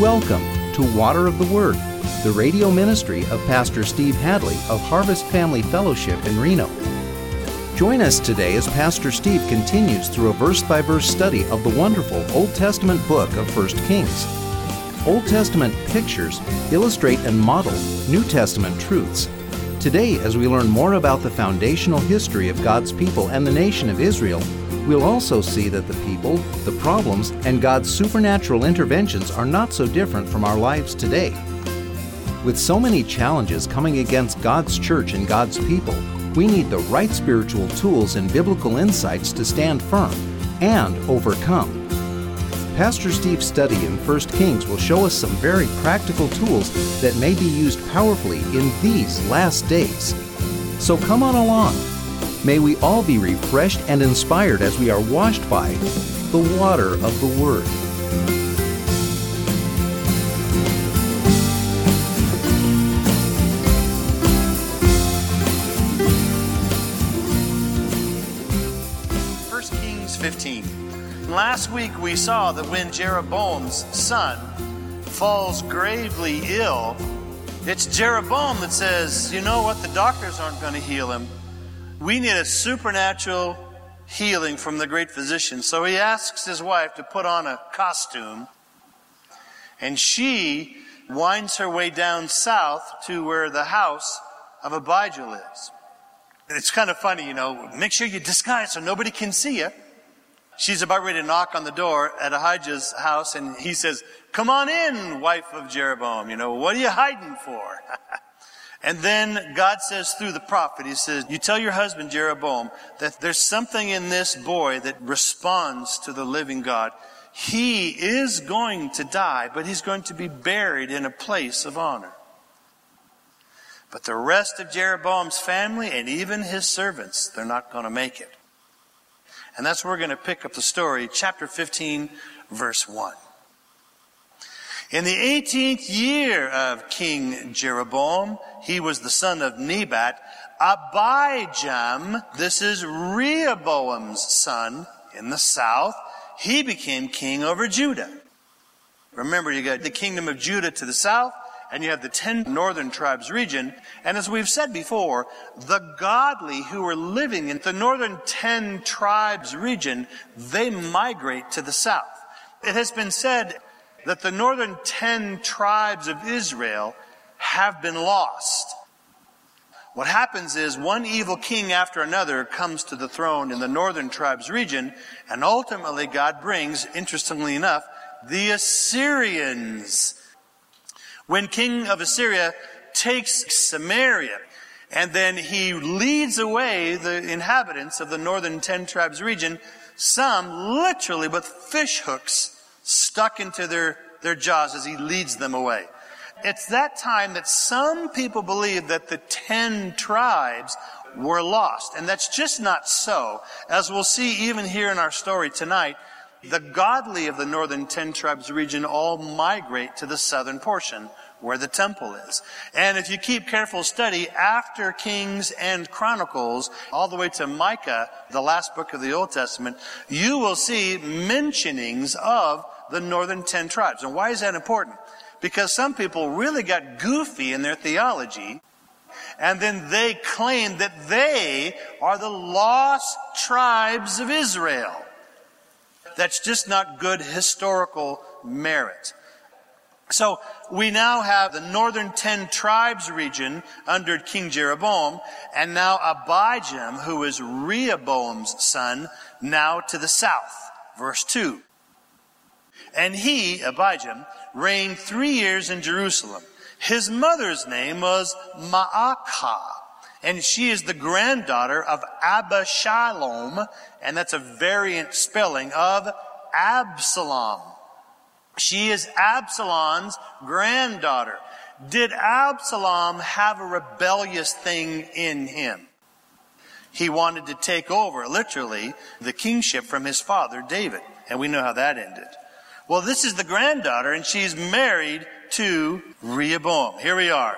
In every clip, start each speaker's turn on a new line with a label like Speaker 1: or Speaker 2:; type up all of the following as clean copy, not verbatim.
Speaker 1: Welcome to Water of the Word, the radio ministry of Pastor Steve Hadley of Harvest Family Fellowship in Reno. Join us today as Pastor Steve continues through a verse-by-verse study of the wonderful Old Testament book of 1 Kings. Old Testament pictures illustrate and model New Testament truths. Today, as we learn more about the foundational history of God's people and the nation of Israel, we'll also see that the people, the problems, and God's supernatural interventions are not so different from our lives today. With so many challenges coming against God's church and God's people, we need the right spiritual tools and biblical insights to stand firm and overcome. Pastor Steve's study in 1 Kings will show us some very practical tools that may be used powerfully in these last days. So come on along. May we all be refreshed and inspired as we are washed by the water of the Word.
Speaker 2: Kings 15. Last week we saw that when Jeroboam's son falls gravely ill, it's Jeroboam that says, you know what, the doctors aren't going to heal him. We need a supernatural healing from the great physician. So he asks his wife to put on a costume, and she winds her way down south to where the house of Abijah lives. It's kind of funny, make sure you disguise so nobody can see you. She's about ready to knock on the door at Ahijah's house, and he says, come on in, wife of Jeroboam. What are you hiding for? And then God says through the prophet, he says, you tell your husband Jeroboam that there's something in this boy that responds to the living God. He is going to die, but he's going to be buried in a place of honor. But the rest of Jeroboam's family and even his servants, they're not going to make it. And that's where we're going to pick up the story, chapter 15, verse 1. In the 18th year of King Jeroboam, he was the son of Nebat, Abijam, this is Rehoboam's son, in the south, he became king over Judah. Remember, you got the kingdom of Judah to the south, and you have the 10 northern tribes region. And as we've said before, the godly who are living in the northern 10 tribes region, they migrate to the south. It has been said that the northern 10 tribes of Israel have been lost. What happens is one evil king after another comes to the throne in the northern tribes region, and ultimately God brings, interestingly enough, the Assyrians. When king of Assyria takes Samaria, and then he leads away the inhabitants of the northern 10 tribes region, some literally with fish hooks stuck into their jaws as he leads them away. It's that time that some people believe that the 10 tribes were lost. And that's just not so. As we'll see even here in our story tonight, the godly of the northern 10 tribes region all migrate to the southern portion where the temple is. And if you keep careful study, after Kings and Chronicles, all the way to Micah, the last book of the Old Testament, you will see mentionings of the northern 10 tribes. And why is that important? Because some people really got goofy in their theology, and then they claim that they are the lost tribes of Israel. That's just not good historical merit. So we now have the northern 10 tribes region under King Jeroboam, and now Abijam, who is Rehoboam's son, now to the south. Verse 2. And he, Abijam, reigned 3 years in Jerusalem. His mother's name was Maacah, and she is the granddaughter of Abishalom, and that's a variant spelling of Absalom. She is Absalom's granddaughter. Did Absalom have a rebellious thing in him? He wanted to take over, literally, the kingship from his father, David. And we know how that ended. Well, this is the granddaughter, and she's married to Rehoboam. Here we are.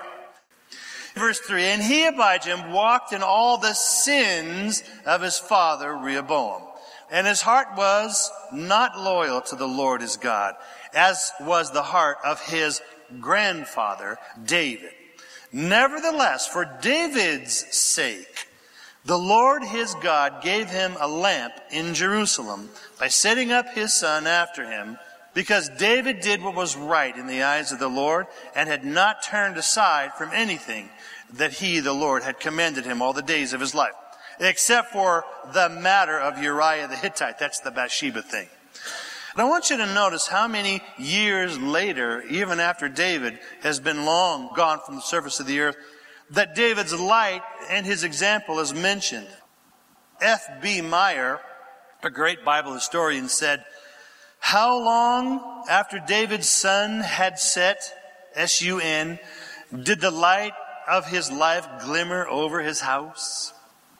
Speaker 2: Verse 3, and he, Abijam, walked in all the sins of his father Rehoboam. And his heart was not loyal to the Lord his God. as was the heart of his grandfather David. Nevertheless, for David's sake, the Lord his God gave him a lamp in Jerusalem by setting up his son after him, because David did what was right in the eyes of the Lord and had not turned aside from anything that he, the Lord, had commanded him all the days of his life, except for the matter of Uriah the Hittite. That's the Bathsheba thing. And I want you to notice how many years later, even after David has been long gone from the surface of the earth, that David's light and his example is mentioned. F.B. Meyer, a great Bible historian, said, "How long after David's sun had set, S-U-N, did the light of his life glimmer over his house?"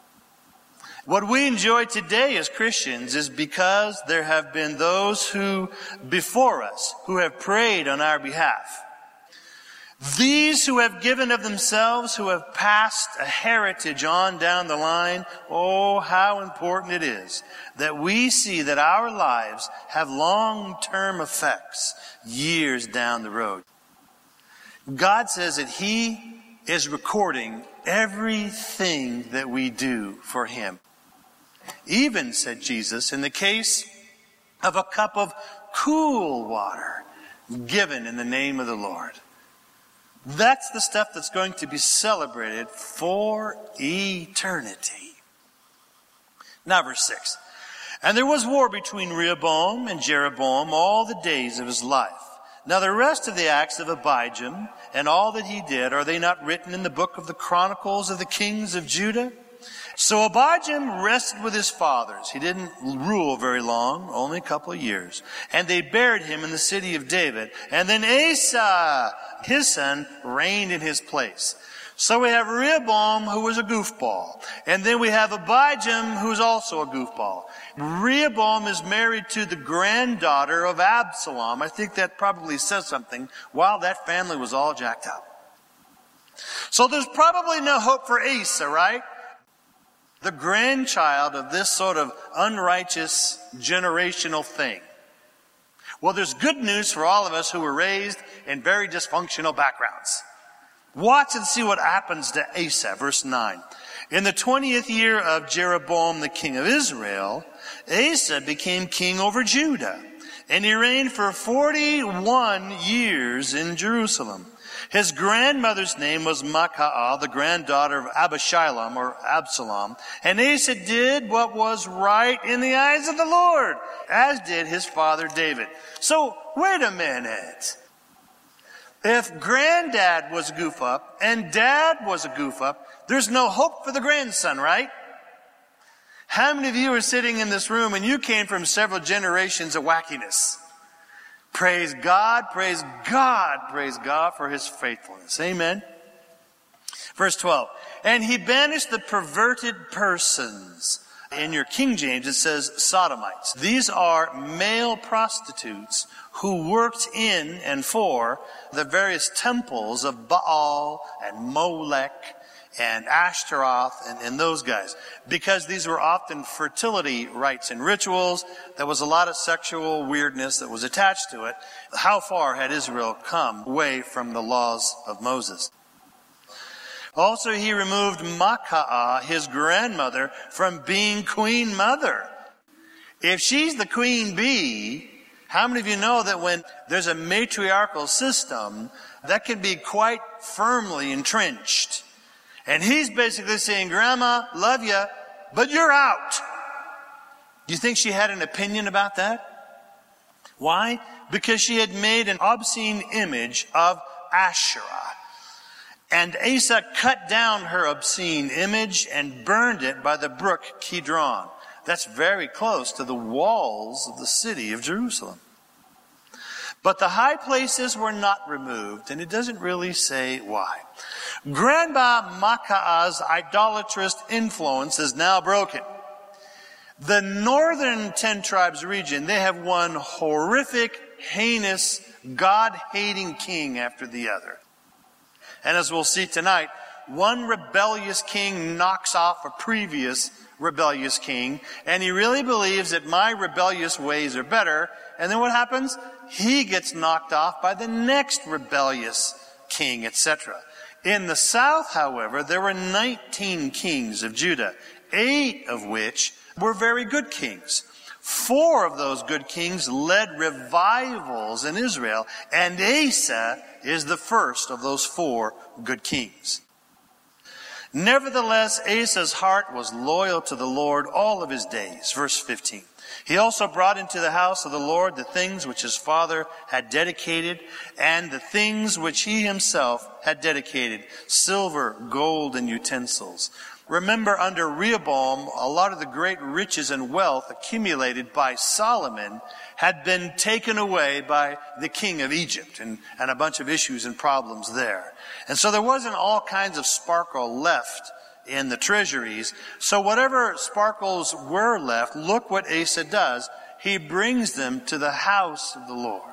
Speaker 2: What we enjoy today as Christians is because there have been those who, before us, who have prayed on our behalf. These who have given of themselves, who have passed a heritage on down the line, oh, how important it is that we see that our lives have long-term effects years down the road. God says that He is recording everything that we do for Him. Even, said Jesus, in the case of a cup of cool water given in the name of the Lord. That's the stuff that's going to be celebrated for eternity. Now verse 6. And there was war between Rehoboam and Jeroboam all the days of his life. Now the rest of the acts of Abijam and all that he did, are they not written in the book of the Chronicles of the kings of Judah? So Abijam rested with his fathers. He didn't rule very long, only a couple of years. And they buried him in the city of David. And then Asa, his son, reigned in his place. So we have Rehoboam, who was a goofball. And then we have Abijam, who's also a goofball. Rehoboam is married to the granddaughter of Absalom. I think that probably says something while that family was all jacked up. So there's probably no hope for Asa, right? The grandchild of this sort of unrighteous generational thing. Well, there's good news for all of us who were raised in very dysfunctional backgrounds. Watch and see what happens to Asa, verse 9. In the 20th year of Jeroboam, the king of Israel, Asa became king over Judah, and he reigned for 41 years in Jerusalem. His grandmother's name was Maacah, the granddaughter of Abishalom or Absalom. And Asa did what was right in the eyes of the Lord, as did his father David. So, wait a minute. If granddad was a goof up and dad was a goof up, there's no hope for the grandson, right? How many of you are sitting in this room and you came from several generations of wackiness? Praise God, praise God, praise God for His faithfulness. Amen. Verse 12. And he banished the perverted persons. In your King James it says sodomites. These are male prostitutes who worked in and for the various temples of Baal and Molech and Ashtaroth and those guys. Because these were often fertility rites and rituals. There was a lot of sexual weirdness that was attached to it. How far had Israel come away from the laws of Moses? Also, he removed Maacah, his grandmother, from being queen mother. If she's the queen bee, how many of you know that when there's a matriarchal system, that can be quite firmly entrenched? And he's basically saying, Grandma, love you, but you're out. Do you think she had an opinion about that? Why? Because she had made an obscene image of Asherah. And Asa cut down her obscene image and burned it by the brook Kidron. That's very close to the walls of the city of Jerusalem. But the high places were not removed, and it doesn't really say why. Grandma Maacah's idolatrous influence is now broken. The northern 10 tribes region, they have one horrific, heinous, God-hating king after the other. And as we'll see tonight, one rebellious king knocks off a previous rebellious king, and he really believes that my rebellious ways are better. And then what happens? He gets knocked off by the next rebellious king, etc. In the south, however, there were 19 kings of Judah, 8 of which were very good kings. 4 of those good kings led revivals in Israel, and Asa is the first of those 4 good kings. Nevertheless, Asa's heart was loyal to the Lord all of his days. Verse 15. He also brought into the house of the Lord the things which his father had dedicated, and the things which he himself had dedicated, silver, gold, and utensils. Remember, under Rehoboam, a lot of the great riches and wealth accumulated by Solomon had been taken away by the king of Egypt, and a bunch of issues and problems there. And so there wasn't all kinds of sparkle left in the treasuries. So whatever sparkles were left, look what Asa does. He brings them to the house of the Lord.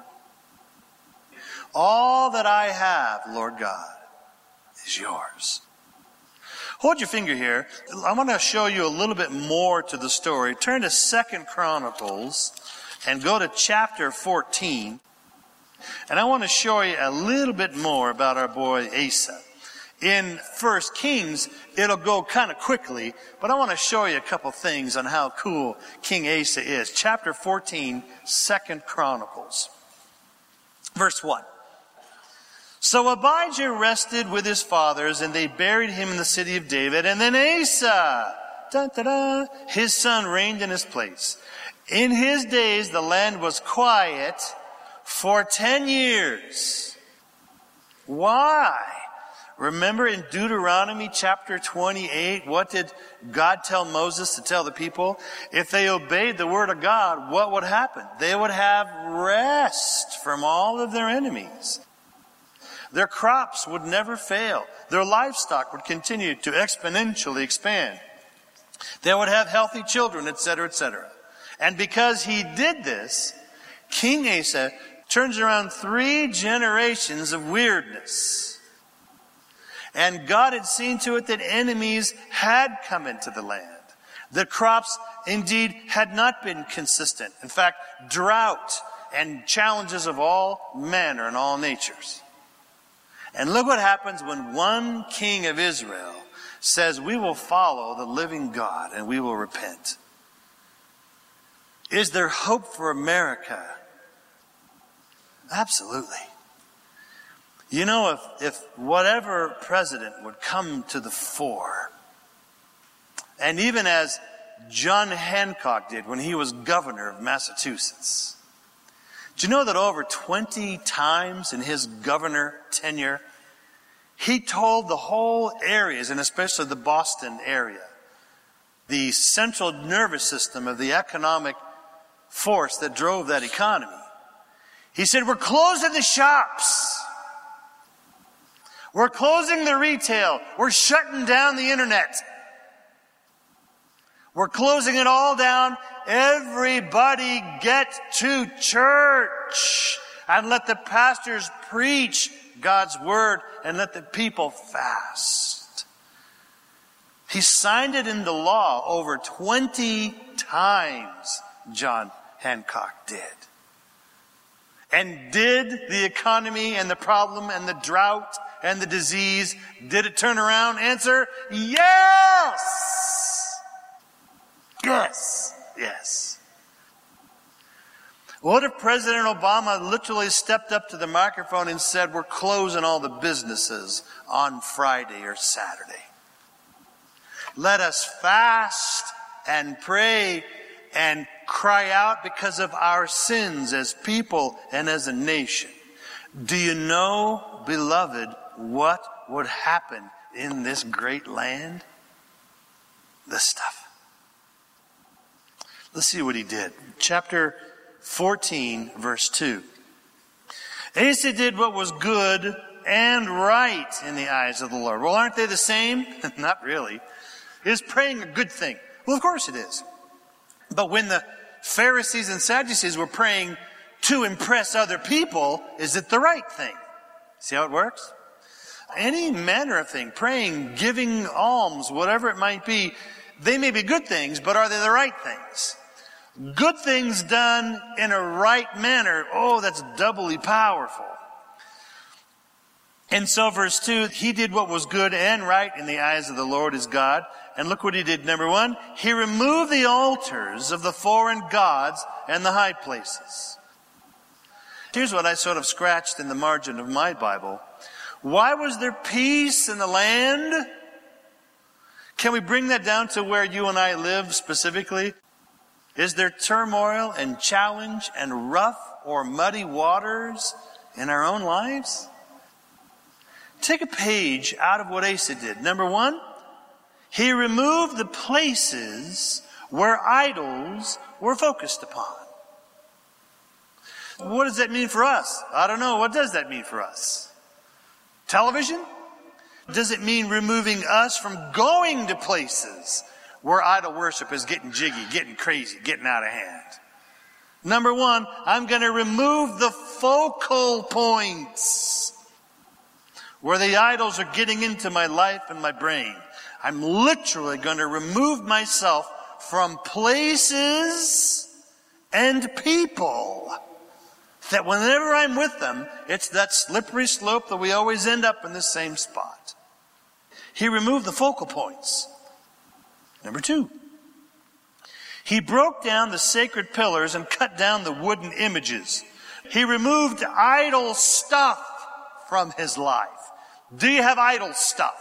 Speaker 2: All that I have, Lord God, is yours. Hold your finger here. I want to show you a little bit more to the story. Turn to 2 Chronicles and go to chapter 14. And I want to show you a little bit more about our boy Asa. In 1 Kings, it'll go kind of quickly, but I want to show you a couple things on how cool King Asa is. Chapter 14, 2 Chronicles. Verse 1. So Abijah rested with his fathers, and they buried him in the city of David. And then Asa, his son, reigned in his place. In his days, the land was quiet for 10 years. Why? Remember in Deuteronomy chapter 28, what did God tell Moses to tell the people? If they obeyed the word of God, what would happen? They would have rest from all of their enemies. Their crops would never fail. Their livestock would continue to exponentially expand. They would have healthy children, etc., etc. And because he did this, King Asa turns around 3 generations of weirdness. And God had seen to it that enemies had come into the land. The crops indeed had not been consistent. In fact, drought and challenges of all manner and all natures. And look what happens when one king of Israel says, we will follow the living God and we will repent. Is there hope for America? Absolutely. You know, if whatever president would come to the fore, and even as John Hancock did when he was governor of Massachusetts, do you know that over 20 times in his governor tenure, he told the whole areas, and especially the Boston area, the central nervous system of the economic force that drove that economy. He said, we're closing the shops. We're closing the retail. We're shutting down the internet. We're closing it all down. Everybody get to church and let the pastors preach God's word and let the people fast. He signed it into law over 20 times, John Hancock did. And did the economy and the problem and the drought and the disease, did it turn around? Answer, yes! Yes. Yes. What if President Obama literally stepped up to the microphone and said, we're closing all the businesses on Friday or Saturday? Let us fast and pray and cry out because of our sins as people and as a nation. Do you know, beloved, what would happen in this great land? This stuff. Let's see what he did. Chapter 14, verse 2. Asa did what was good and right in the eyes of the Lord. Well, aren't they the same? Not really. Is praying a good thing? Well, of course it is. But when the Pharisees and Sadducees were praying to impress other people, is it the right thing? See how it works? Any manner of thing, praying, giving alms, whatever it might be, they may be good things, but are they the right things? Good things done in a right manner, oh, that's doubly powerful. And so verse 2, he did what was good and right in the eyes of the Lord his God. And look what he did. Number 1, he removed the altars of the foreign gods and the high places. Here's what I sort of scratched in the margin of my Bible. Why was there peace in the land? Can we bring that down to where you and I live specifically? Is there turmoil and challenge and rough or muddy waters in our own lives? Take a page out of what Asa did. Number 1, he removed the places where idols were focused upon. What does that mean for us? I don't know. What does that mean for us? Television? Does it mean removing us from going to places where idol worship is getting jiggy, getting crazy, getting out of hand? Number 1, I'm going to remove the focal points where the idols are getting into my life and my brain. I'm literally going to remove myself from places and people that whenever I'm with them, it's that slippery slope that we always end up in the same spot. He removed the focal points. Number 2, he broke down the sacred pillars and cut down the wooden images. He removed idol stuff from his life. Do you have idol stuff?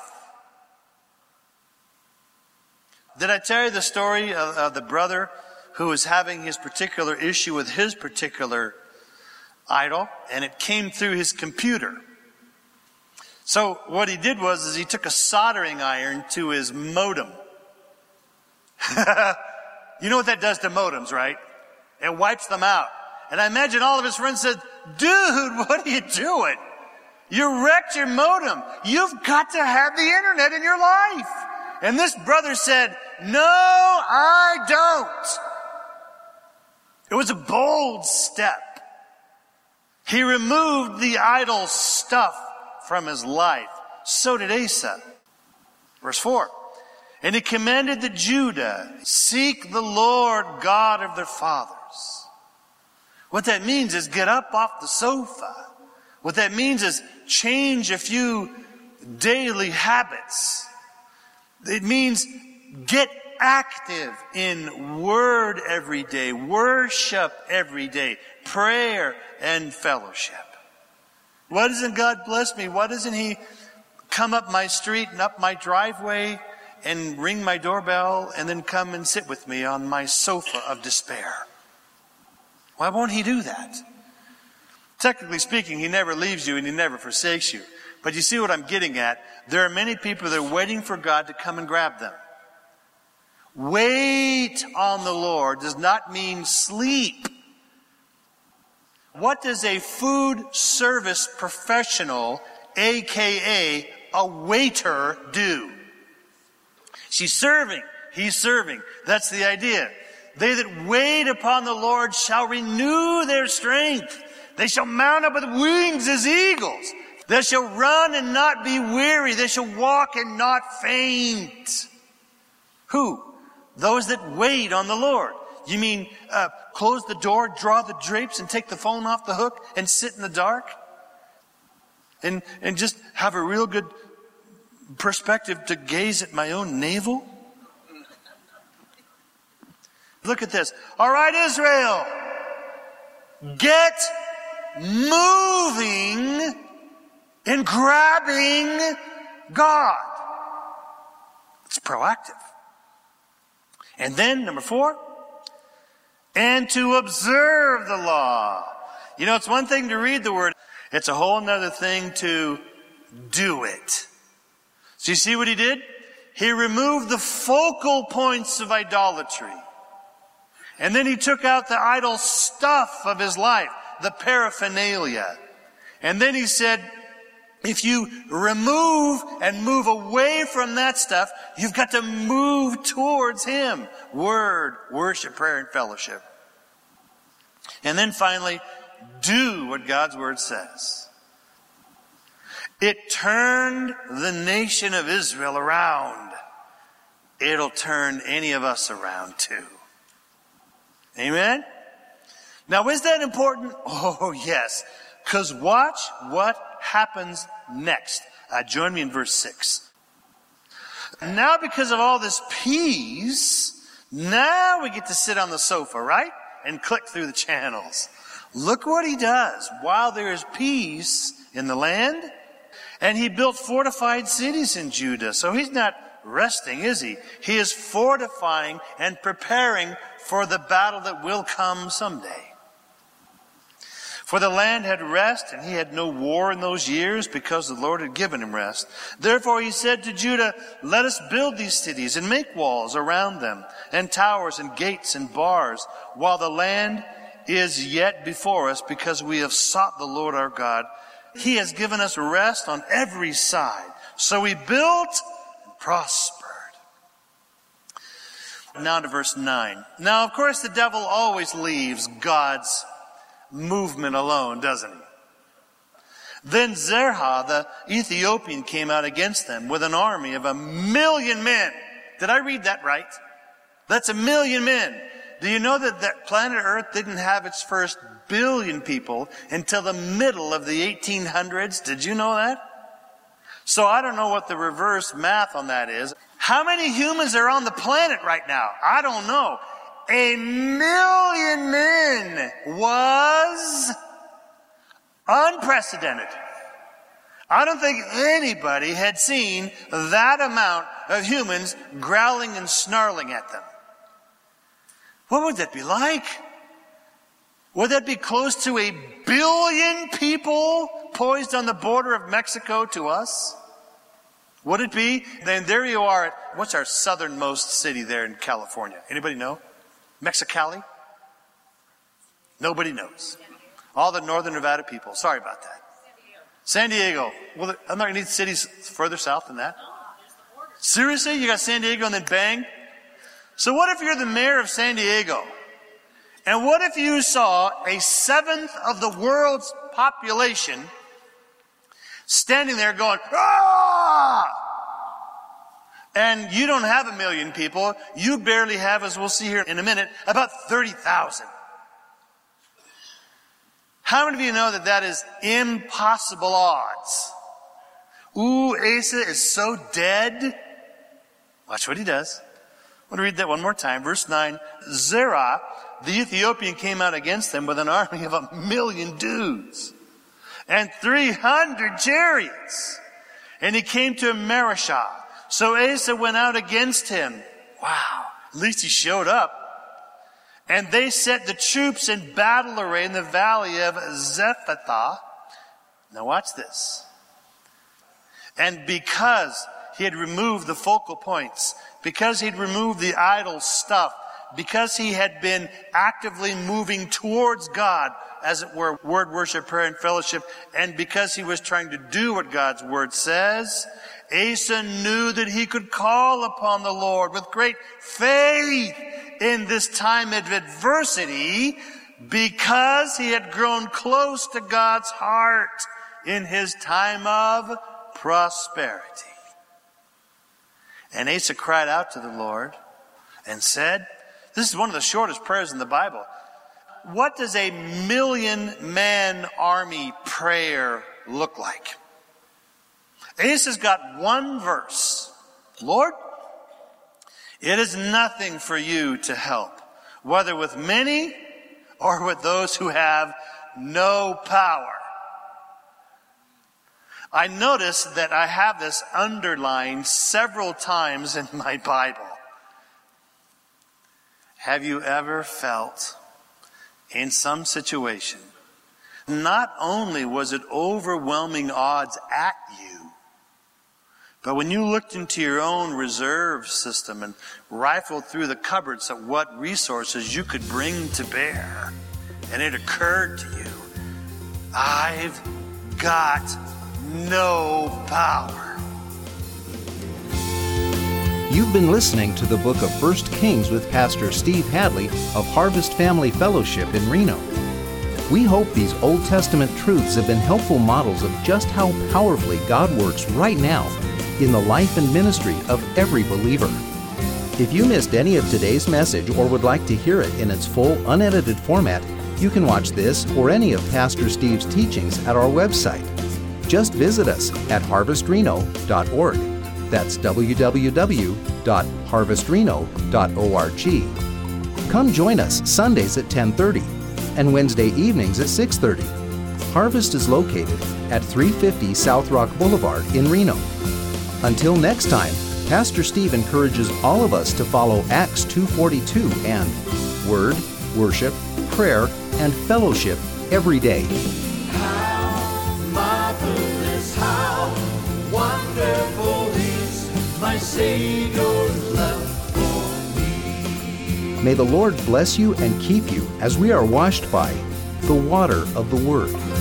Speaker 2: Did I tell you the story of the brother who was having his particular issue with his particular idol, and it came through his computer? So what he did was he took a soldering iron to his modem. You know what that does to modems, right? It wipes them out. And I imagine all of his friends said, dude, what are you doing? You wrecked your modem. You've got to have the internet in your life. And this brother said, no, I don't. It was a bold step. He removed the idol stuff from his life. So did Asa. Verse 4. And he commanded the Judah, seek the Lord God of their fathers. What that means is get up off the sofa. What that means is change a few daily habits. It means get active in word every day, worship every day, prayer and fellowship. Why doesn't God bless me? Why doesn't he come up my street and up my driveway and ring my doorbell and then come and sit with me on my sofa of despair? Why won't he do that? Technically speaking, he never leaves you and he never forsakes you. But you see what I'm getting at? There are many people that are waiting for God to come and grab them. Wait on the Lord does not mean sleep. What does a food service professional, aka a waiter, do? She's serving. He's serving. That's the idea. They that wait upon the Lord shall renew their strength. They shall mount up with wings as eagles. They shall run and not be weary. They shall walk and not faint. Who? Those that wait on the Lord. You mean close the door, draw the drapes, and take the phone off the hook and sit in the dark? And just have a real good perspective to gaze at my own navel? Look at this. All right, Israel. Get moving and grabbing God. It's proactive. And then, number 4, and to observe the law. You know, it's one thing to read the word. It's a whole nother thing to do it. So you see what he did? He removed the focal points of idolatry. And then he took out the idol stuff of his life, the paraphernalia. And then he said, if you remove and move away from that stuff, you've got to move towards him. Word, worship, prayer, and fellowship. And then finally, do what God's word says. It turned the nation of Israel around. it'll turn any of us around too. Amen? Now, is that important? Oh, yes. Because watch what happens next. Join me in verse 6. Now, because of all this peace, now we get to sit on the sofa, right? And click through the channels. Look what he does. While there is peace in the land, and he built fortified cities in Judah. So he's not resting, is he? He is fortifying and preparing for the battle that will come someday. For the land had rest, and he had no war in those years, because the Lord had given him rest. Therefore he said to Judah, let us build these cities and make walls around them, and towers and gates and bars, while the land is yet before us, because we have sought the Lord our God. He has given us rest on every side. So we built and prospered. Now to verse 9. Now, of course, the devil always leaves God's movement alone, doesn't he? Then Zerah, the Ethiopian, came out against them with an army of 1,000,000 men. Did I read that right? That's 1,000,000 men. Do you know that planet Earth didn't have its first billion people until the middle of the 1800s? Did you know that? So I don't know what the reverse math on that is. How many humans are on the planet right now? I don't know. 1,000,000 men was unprecedented. I don't think anybody had seen that amount of humans growling and snarling at them. What would that be like? Would that be close to 1,000,000,000 people poised on the border of Mexico to us? Would it be? Then there you are at, what's our southernmost city there in California? Anybody know? Mexicali? Nobody knows. All the northern Nevada people. Sorry about that. San Diego. Well, I'm not going to need cities further south than that. Seriously? You got San Diego and then bang? So what if you're the mayor of San Diego? And what if you saw 1/7 of the world's population standing there going, ah! And you don't have 1,000,000 people. You barely have, as we'll see here in a minute, about 30,000. How many of you know that that is impossible odds? Ooh, Asa is so dead. Watch what he does. I want to read that one more time. Verse 9. Zerah, the Ethiopian, came out against them with an army of 1,000,000 dudes and 300 chariots. And he came to Mareshah. So Asa went out against him. Wow. At least he showed up. And they set the troops in battle array in the valley of Zephathah. Now watch this. And because he had removed the focal points, because he'd removed the idol stuff, because he had been actively moving towards God, as it were, word, worship, prayer, and fellowship, and because he was trying to do what God's word says, Asa knew that he could call upon the Lord with great faith in this time of adversity, because he had grown close to God's heart in his time of prosperity. And Asa cried out to the Lord and said, this is one of the shortest prayers in the Bible. What does 1,000,000-man army prayer look like? Asa's got one verse. Lord, it is nothing for you to help, whether with many or with those who have no power. I notice that I have this underlined several times in my Bible. Have you ever felt in some situation, not only was it overwhelming odds at you, but when you looked into your own reserve system and rifled through the cupboards at what resources you could bring to bear, and it occurred to you, I've got no power.
Speaker 1: You've been listening to the book of 1 Kings with Pastor Steve Hadley of Harvest Family Fellowship in Reno. We hope these Old Testament truths have been helpful models of just how powerfully God works right now in the life and ministry of every believer. If you missed any of today's message or would like to hear it in its full, unedited format, you can watch this or any of Pastor Steve's teachings at our website. Just visit us at harvestreno.org. That's www.harvestreno.org. Come join us Sundays at 10:30 and Wednesday evenings at 6:30. Harvest is located at 350 South Rock Boulevard in Reno. Until next time, Pastor Steve encourages all of us to follow Acts 2:42 and Word, Worship, Prayer, and Fellowship every day.
Speaker 3: How marvelous, how wonderful is my Savior's love for me.
Speaker 1: May the Lord bless you and keep you as we are washed by the water of the Word.